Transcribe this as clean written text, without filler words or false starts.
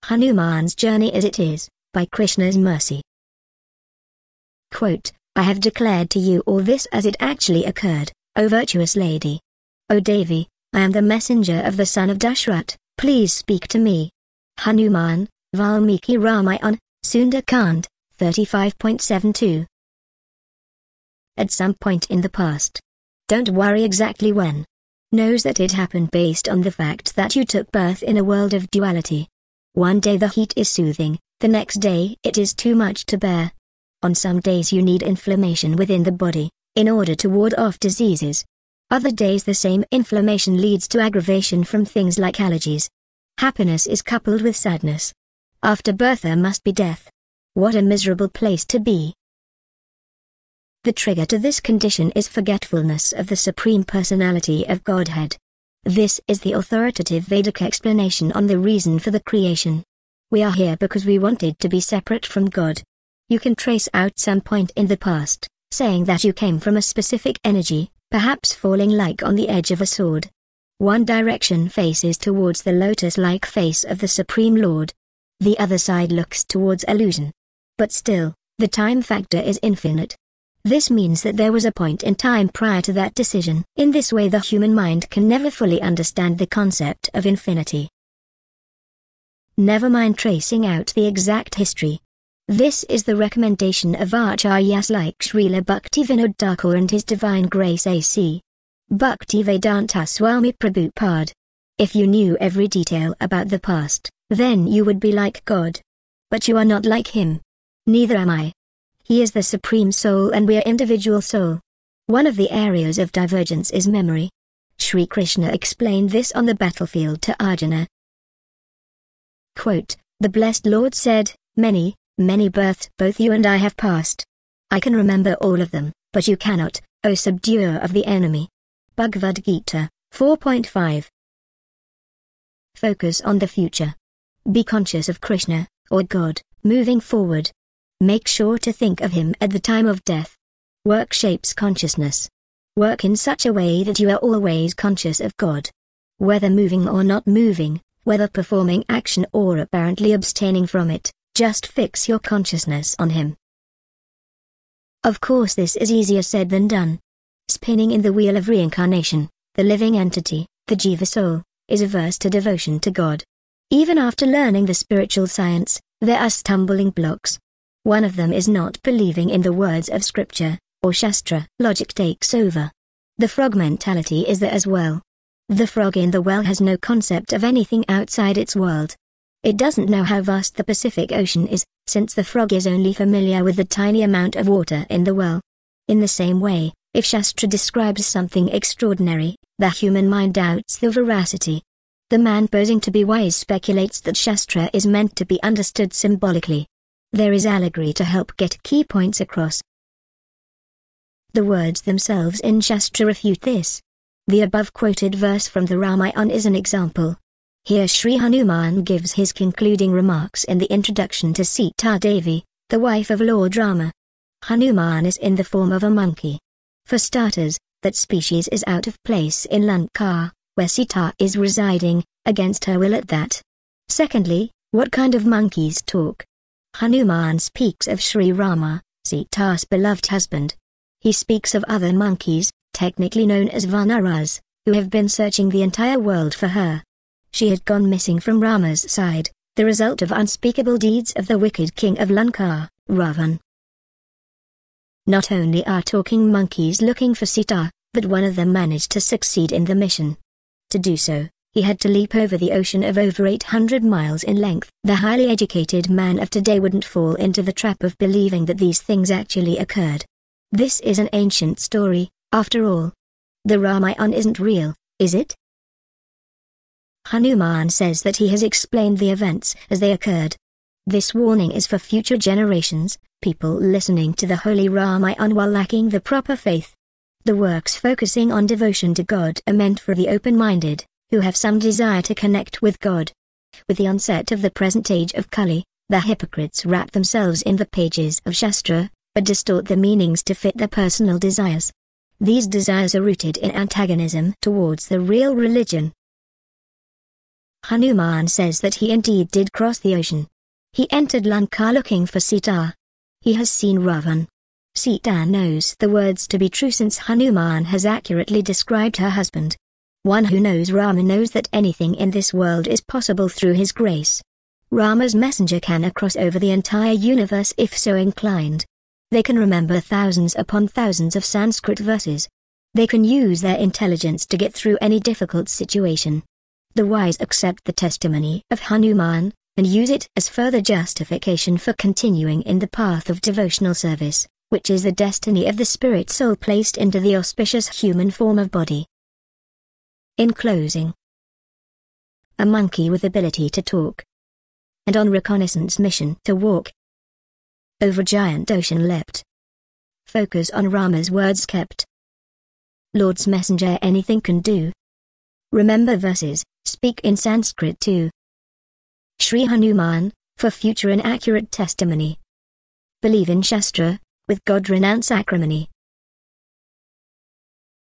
Hanuman's journey as it is, by Krishna's mercy. Quote, I have declared to you all this as it actually occurred, O virtuous lady. O Devi, I am the messenger of the son of Dashrath, please speak to me. Hanuman, Valmiki Ramayana, Sundar-Kand, 35.72. At some point in the past. Don't worry exactly when. Knows that it happened based on the fact that you took birth in a world of duality. One day the heat is soothing, the next day it is too much to bear. On some days you need inflammation within the body, in order to ward off diseases. Other days the same inflammation leads to aggravation from things like allergies. Happiness is coupled with sadness. After birth there must be death. What a miserable place to be. The trigger to this condition is forgetfulness of the Supreme Personality of Godhead. This is the authoritative Vedic explanation on the reason for the creation. We are here because we wanted to be separate from God. You can trace out some point in the past, saying that you came from a specific energy, perhaps falling like on the edge of a sword. One direction faces towards the lotus-like face of the Supreme Lord. The other side looks towards illusion. But still, the time factor is infinite. This means that there was a point in time prior to that decision. In this way the human mind can never fully understand the concept of infinity. Never mind tracing out the exact history. This is the recommendation of Acharyas like Srila Bhaktivinoda Thakur and His Divine Grace A.C. Bhaktivedanta Swami Prabhupada. If you knew every detail about the past, then you would be like God. But you are not like Him. Neither am I. He is the Supreme Soul and we are individual soul. One of the areas of divergence is memory. Sri Krishna explained this on the battlefield to Arjuna. Quote, the blessed Lord said, many births both you and I have passed. I can remember all of them, but you cannot, O subduer of the enemy. Bhagavad Gita, 4.5. Focus on the future. Be conscious of Krishna, or God, moving forward. Make sure to think of Him at the time of death. Work shapes consciousness. Work in such a way that you are always conscious of God. Whether moving or not moving, whether performing action or apparently abstaining from it, just fix your consciousness on Him. Of course this is easier said than done. Spinning in the wheel of reincarnation, the living entity, the Jiva soul, is averse to devotion to God. Even after learning the spiritual science, there are stumbling blocks. One of them is not believing in the words of scripture, or Shastra. Logic takes over. The frog mentality is there as well. The frog in the well has no concept of anything outside its world. It doesn't know how vast the Pacific Ocean is, since the frog is only familiar with the tiny amount of water in the well. In the same way, if Shastra describes something extraordinary, the human mind doubts the veracity. The man posing to be wise speculates that Shastra is meant to be understood symbolically. There is allegory to help get key points across. The words themselves in Shastra refute this. The above quoted verse from the Ramayana is an example. Here Sri Hanuman gives his concluding remarks in the introduction to Sita Devi, the wife of Lord Rama. Hanuman is in the form of a monkey. For starters, that species is out of place in Lanka, where Sita is residing, against her will at that. Secondly, what kind of monkeys talk? Hanuman speaks of Sri Rama, Sita's beloved husband. He speaks of other monkeys, technically known as Vanaras, who have been searching the entire world for her. She had gone missing from Rama's side, the result of unspeakable deeds of the wicked king of Lanka, Ravan. Not only are talking monkeys looking for Sita, but one of them managed to succeed in the mission. To do so, he had to leap over the ocean of over 800 miles in length. The highly educated man of today wouldn't fall into the trap of believing that these things actually occurred. This is an ancient story, after all. The Ramayana isn't real, is it? Hanuman says that he has explained the events as they occurred. This warning is for future generations, people listening to the Holy Ramayana while lacking the proper faith. The works focusing on devotion to God are meant for the open-minded, who have some desire to connect with God. With the onset of the present age of Kali, the hypocrites wrap themselves in the pages of Shastra, but distort the meanings to fit their personal desires. These desires are rooted in antagonism towards the real religion. Hanuman says that he indeed did cross the ocean. He entered Lanka looking for Sita. He has seen Ravan. Sita knows the words to be true since Hanuman has accurately described her husband. One who knows Rama knows that anything in this world is possible through his grace. Rama's messenger can cross over the entire universe if so inclined. They can remember thousands upon thousands of Sanskrit verses. They can use their intelligence to get through any difficult situation. The wise accept the testimony of Hanuman, and use it as further justification for continuing in the path of devotional service, which is the destiny of the spirit soul placed into the auspicious human form of body. In closing, a monkey with ability to talk, and on reconnaissance mission to walk over giant ocean leapt. Focus on Rama's words kept. Lord's messenger anything can do. Remember verses, speak in Sanskrit too. Shri Hanuman, for future and accurate testimony. Believe in Shastra, with God renounce acrimony.